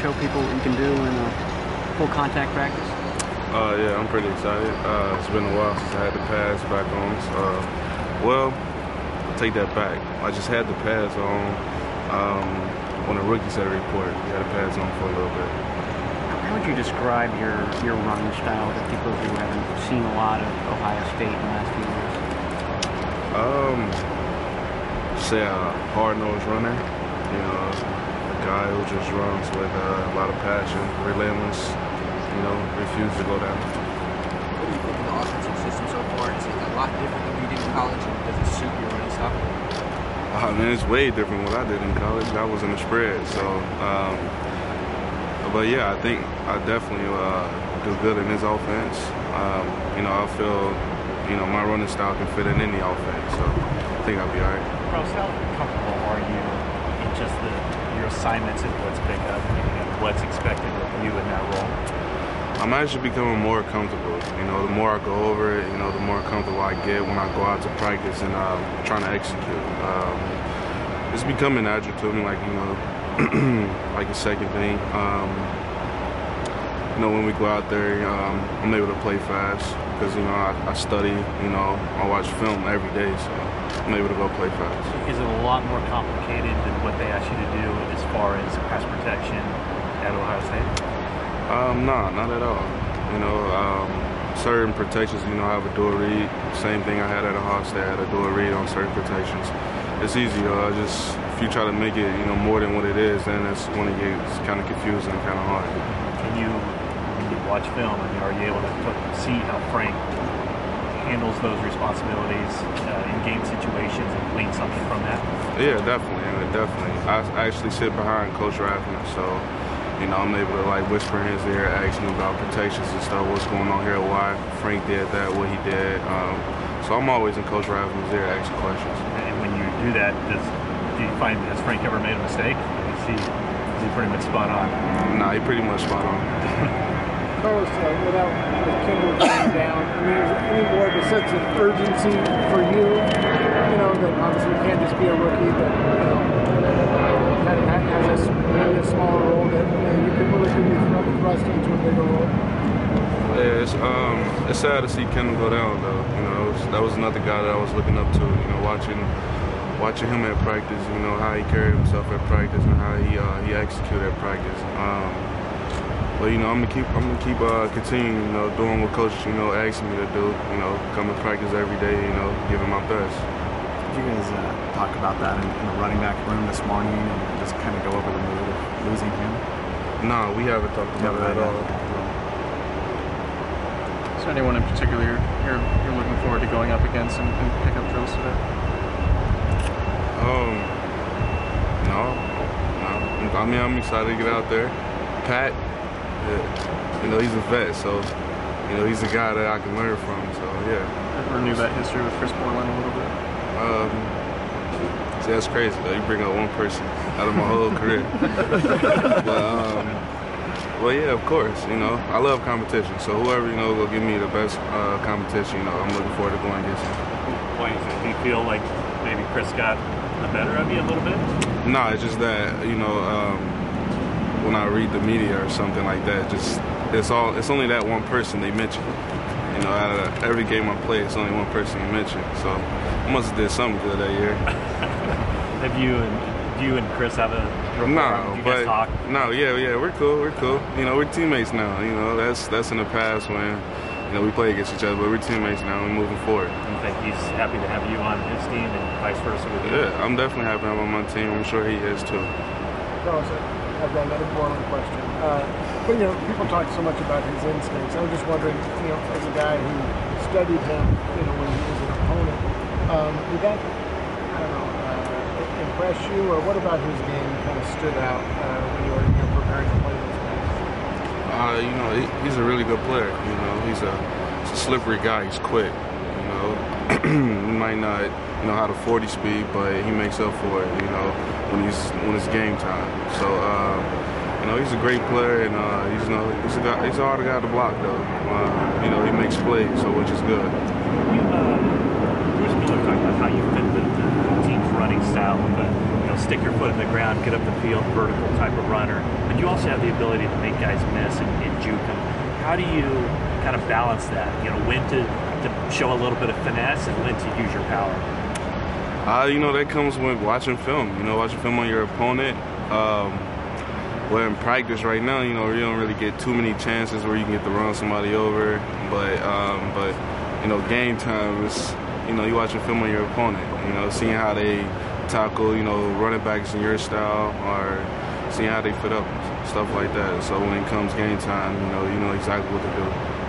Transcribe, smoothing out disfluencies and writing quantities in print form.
show people what you can do in a full contact practice? Yeah, I'm pretty excited. It's been a while since I had the pads back on. Well, I'll take that back. I just had the pads on the rookie set report. We had the pads on for a little bit. How would you describe your running style to people who haven't seen a lot of Ohio State in the last few years? Say a hard-nosed runner. You know, a guy who just runs with a lot of passion, relentless. You know, refuse to go down. What do you think of the offensive system so far? Is it a lot different than you did in college, and does it suit your running style? I mean, it's way different than what I did in college. I was in the spread, so. But yeah, I think I definitely do good in his offense. You know, I feel, you know, my running style can fit in any offense, so I think I'll be all right. Ross, how comfortable are you in just your assignments and what's picked up and what's expected of you in that role? I'm actually becoming more comfortable. You know, the more I go over it, you know, the more comfortable I get when I go out to practice and trying to execute. It's becoming natural to me, like, you know, like a second thing. You know, when we go out there, I'm able to play fast because, you know, I study, you know, I watch film every day, so I'm able to go play fast. Is it a lot more complicated than what they ask you to do as far as pass protection at Ohio State? No, not at all. You know, certain protections, you know, I have a dual read. Same thing I had at Ohio State, I had a dual read on certain protections. It's easy, though. If you try to make it, you know, more than what it is, then it's when it gets kind of confusing and kind of hard. When you watch film, I mean, are you able to see how Frank handles those responsibilities in game situations and glean something from that? Yeah, definitely. Definitely. I actually sit behind Coach Rathman, so, you know, I'm able to, like, whisper in his ear, ask him about protections and stuff, what's going on here, why Frank did that, what he did. So I'm always in Coach Rathman's ear asking questions. And when you do that, do you find, has Frank ever made a mistake? Is he pretty much spot on? Nah, he pretty much spot on. Carlos, without Kendall going down, I mean, is there any more of a sense of urgency for you? You know, that obviously can't just be a rookie, but, you know, that has a smaller role that, you know, you could be thrust into a bigger role. Yeah, it's sad to see Kendall go down, though. You know, that was another guy that I was looking up to. You know, watching him at practice. You know how he carried himself at practice and how he executed at practice. But you know, I'm gonna keep continuing. You know, doing what Coach asking me to do. You know, come to practice every day. You know, giving my best. Did you guys talk about that in the running back room this morning and just kind of go over the mood of losing him? No, we haven't talked about that at all. Is there anyone in particular you're looking forward to going up against and pick up drills today? No. I mean, I'm excited to get out there. Pat, you know, he's a vet, so, you know, he's a guy that I can learn from, so, yeah. Renew that history with Chris Borland a little bit? See, that's crazy, though. You bring up one person out of my whole career. Well, yeah, of course, you know, I love competition, so whoever, you know, will give me the best competition, you know, I'm looking forward to going against him. Why is it? Do you feel like maybe Chris got the better of you a little bit? No, it's just that, you know, when I read the media or something like that, it's only that one person they mention. You know, out of every game I play, it's only one person you mention. So I must have did something good that year. Have you and Chris have a rapport? No, but talk? No, yeah, we're cool. You know, we're teammates now. You know, that's in the past when, you know, we play against each other, but we're teammates now. We're moving forward. You think he's happy to have you on his team and vice versa with you? Yeah, I'm definitely happy to have him on my team. I'm sure he is too. Carlos, I've got another boring question. But, you know, people talk so much about his instincts. I was just wondering, you know, as a guy who studied him, you know, when he was an opponent, did that, I don't know, impress you, or what about his game kind of stood out when you were preparing to play those guys? You know, he's a really good player. You know, he's a slippery guy. He's quick. You know, he might not, you know, how to 40 speed, but he makes up for it. You know, when it's game time. So, you know, he's a great player, and he's a hard guy to block, though. You know, he makes plays, so which is good. Bruce Miller talked about how you fit the team's running style with stick your foot in the ground, get up the field, vertical type of runner, but you also have the ability to make guys miss and juke them. How do you kind of balance that? When to show a little bit of finesse and when to use your power? That comes with watching film. Watching film on your opponent. Well, in practice right now, you don't really get too many chances where you can get to run somebody over. But game time is, you watching film on your opponent. Seeing how they tackle, running backs in your style, or seeing how they fit up, stuff like that. So when it comes game time, you know exactly what to do.